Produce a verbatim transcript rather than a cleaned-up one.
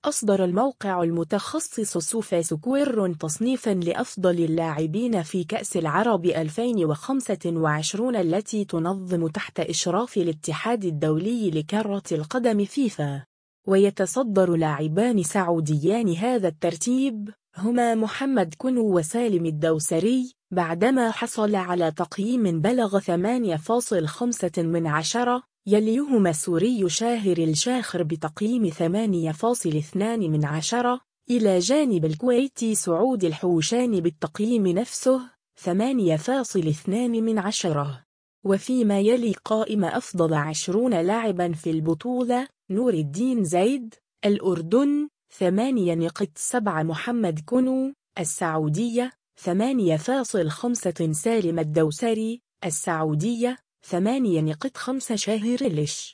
أصدر الموقع المتخصص سوفا سكوير تصنيفاً لأفضل اللاعبين في كأس العرب ألفين وخمسة وعشرين التي تنظم تحت إشراف الاتحاد الدولي لكرة القدم فيفا. ويتصدر لاعبان سعوديان هذا الترتيب هما محمد كنو وسالم الدوسري بعدما حصل على تقييم بلغ ثمانية فاصلة خمسة من عشرة، يليهما السوري شاهر الشاخر بتقييم ثمانية فاصلة اثنين من عشرة، إلى جانب الكويتي سعود الحوشاني بالتقييم نفسه ثمانية فاصلة اثنين من عشرة. وفيما يلي قائمة أفضل عشرون لاعبا في البطولة نور الدين زيد الأردن ثمانية فاصلة سبعة، محمد كنو السعودية ثمانية فاصلة خمسة، سالم الدوسري السعودية ثمانية فاصلة خمسة، شاهر الش